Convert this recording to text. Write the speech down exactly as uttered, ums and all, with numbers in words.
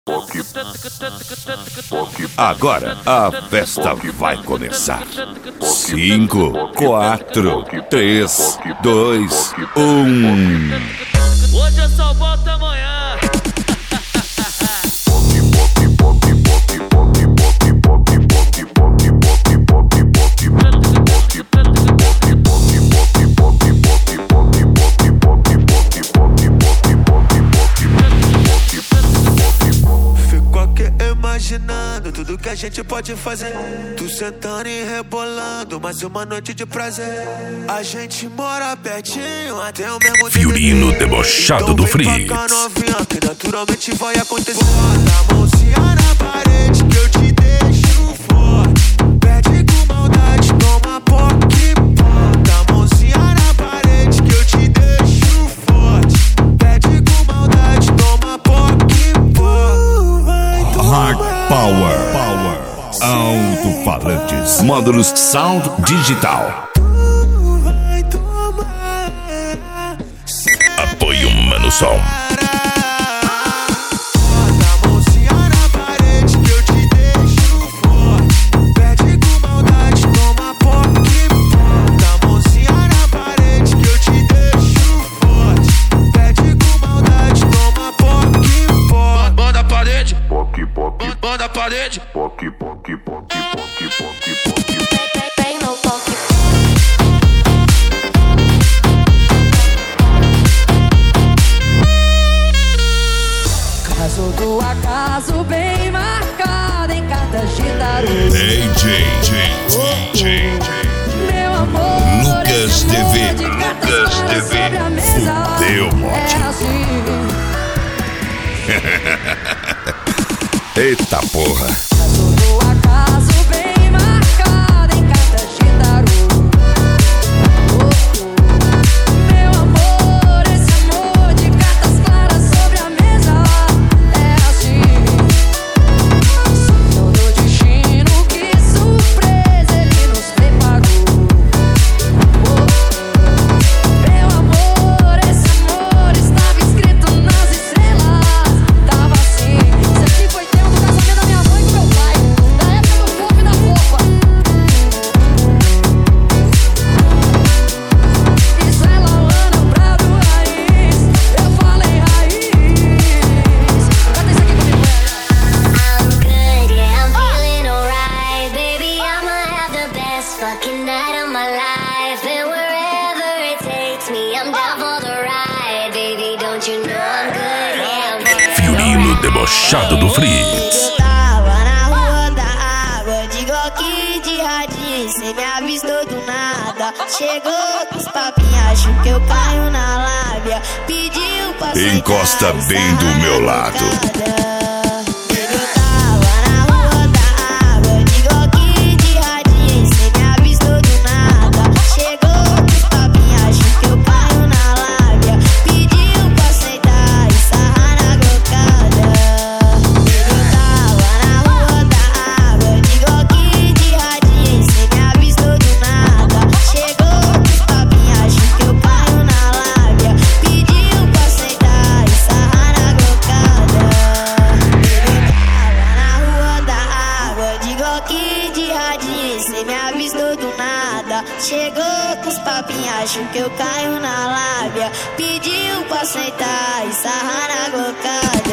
Agora a festa vai começar. Cinco, quatro, três, dois, um. Hoje eu só volto amanhã. Imaginando tudo que a gente pode fazer. Tu sentando e rebolando, mais uma noite de prazer. A gente mora pertinho, até o mesmo Fiorino debochado então do vem Fritz. pra cá, novinha, que naturalmente vai acontecer. Bota a mãozinha na parede que eu te deixo forte. Pede com maldade, toma poque. Bota a mãozinha na parede que eu te deixo forte. Pede com maldade, toma poque. Hard Power, Power, alto-falantes, módulos Sound Digital. Apoio Mano Som. Banda a parede. Poque, poque, poque, poque, poque, poque. Tem no poque. Caso do acaso bem marcado em cartas de tarô. D J, J, J, Meu amor, Lucas esse T V, amor de cartas Lucas claras T V. sobre a mesa. Fudeu, mote. É assim. Eita porra. Caso do acaso bem marcado em cartas de tarô. Meu amor, esse amor de cartas claras sobre a mesa. É assim. Todo destino, que surpresa ele nos preparou. Meu amor, esse amor estava escrito nas estrelas. Tava assim. Isso aqui foi tempo do casamento da minha mãe com meu pai, da época do fofo e da fofa. Isso é Lauana, Prado, Raiz. Eu falei raiz. Canta isso aqui comigo, I'm good, yeah, I'm feeling alright. Baby, I'ma have the best fucking night of my life. And wherever it takes me, I'm down for the ride. Baby, don't you know I'm good, yeah, I'm feeling Fiorino alright. debochado do Fritz. Eu tava na rua da água, de Glock de radinho, cê me avistou do nada. Chegou com os papinhos, acho que eu caio na lábia. Pediu pra sentar, Encosta bem do meu lado. Eu tava na rua da água, de Glock de radinho, cê me avistou do nada. Chegou com os papinhos, acho que eu caio na lábia. Pediu pra sentar e sarrar na glocada. Eu tava na rua da água, de Glock de radinho, cê me avistou do nada. Chegou com os papinhos, acho que eu caio na lábia. Pediu pra sentar e sarrar na glocada. Eu tava na rua da água, de Glock de radinho, cê me avistou do nada. Chegou com os papinhos, acho que eu caio na lábia. Pediu pra sentar e sarrar na glocada.